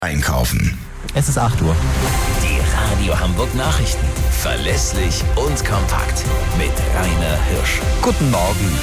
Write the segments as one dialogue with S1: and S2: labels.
S1: Einkaufen.
S2: Es ist 8 Uhr.
S3: Die Radio Hamburg Nachrichten. Verlässlich und kompakt. Mit Rainer Hirsch.
S1: Guten Morgen.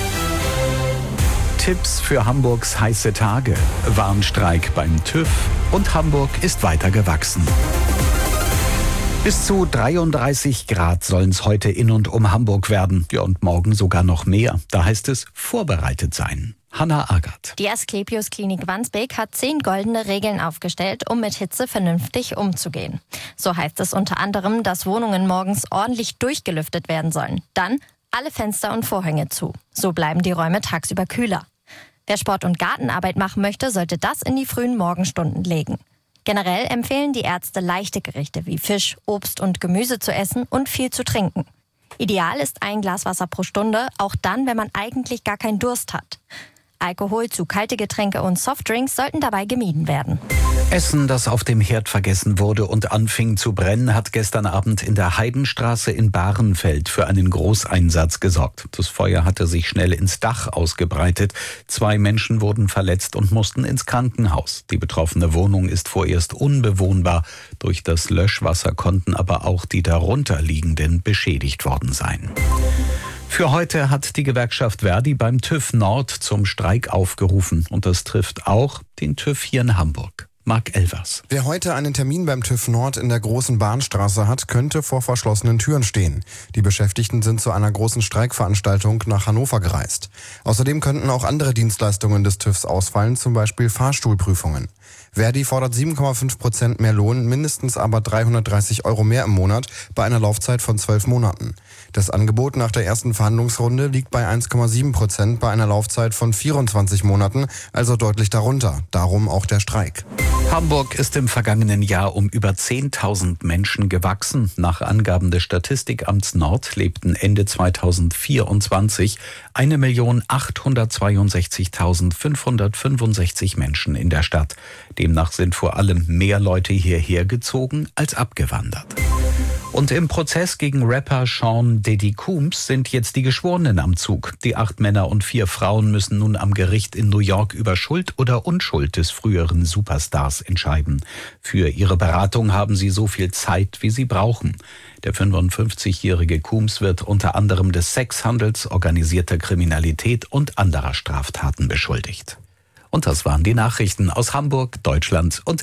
S1: Tipps für Hamburgs heiße Tage. Warnstreik beim TÜV und Hamburg ist weiter gewachsen. Bis zu 33 Grad sollen es heute in und um Hamburg werden. Ja, und morgen sogar noch mehr. Da heißt es vorbereitet sein. Hanna Agert.
S4: Die Asklepios Klinik Wandsbek hat 10 goldene Regeln aufgestellt, um mit Hitze vernünftig umzugehen. So heißt es unter anderem, dass Wohnungen morgens ordentlich durchgelüftet werden sollen. Dann alle Fenster und Vorhänge zu. So bleiben die Räume tagsüber kühler. Wer Sport- und Gartenarbeit machen möchte, sollte das in die frühen Morgenstunden legen. Generell empfehlen die Ärzte, leichte Gerichte wie Fisch, Obst und Gemüse zu essen und viel zu trinken. Ideal ist ein Glas Wasser pro Stunde, auch dann, wenn man eigentlich gar keinen Durst hat. Alkohol, zu kalte Getränke und Softdrinks sollten dabei gemieden werden.
S1: Essen, das auf dem Herd vergessen wurde und anfing zu brennen, hat gestern Abend in der Heidenstraße in Bahrenfeld für einen Großeinsatz gesorgt. Das Feuer hatte sich schnell ins Dach ausgebreitet. 2 Menschen wurden verletzt und mussten ins Krankenhaus. Die betroffene Wohnung ist vorerst unbewohnbar. Durch das Löschwasser konnten aber auch die darunterliegenden beschädigt worden sein. Für heute hat die Gewerkschaft Verdi beim TÜV Nord zum Streik aufgerufen. Und das trifft auch den TÜV hier in Hamburg. Marc Elvers.
S5: Wer heute einen Termin beim TÜV Nord in der großen Bahnstraße hat, könnte vor verschlossenen Türen stehen. Die Beschäftigten sind zu einer großen Streikveranstaltung nach Hannover gereist. Außerdem könnten auch andere Dienstleistungen des TÜVs ausfallen, zum Beispiel Fahrstuhlprüfungen. Verdi fordert 7,5% mehr Lohn, mindestens aber 330 € mehr im Monat bei einer Laufzeit von 12 Monaten. Das Angebot nach der ersten Verhandlungsrunde liegt bei 1,7% bei einer Laufzeit von 24 Monaten, also deutlich darunter. Darum auch der Streik.
S1: Hamburg ist im vergangenen Jahr um über 10.000 Menschen gewachsen. Nach Angaben des Statistikamts Nord lebten Ende 2024 1.862.565 Menschen in der Stadt. Demnach sind vor allem mehr Leute hierher gezogen als abgewandert. Und im Prozess gegen Rapper Sean Diddy Combs sind jetzt die Geschworenen am Zug. Die 8 Männer und 4 Frauen müssen nun am Gericht in New York über Schuld oder Unschuld des früheren Superstars entscheiden. Für ihre Beratung haben sie so viel Zeit, wie sie brauchen. Der 55-jährige Combs wird unter anderem des Sexhandels, organisierter Kriminalität und anderer Straftaten beschuldigt. Und das waren die Nachrichten aus Hamburg, Deutschland und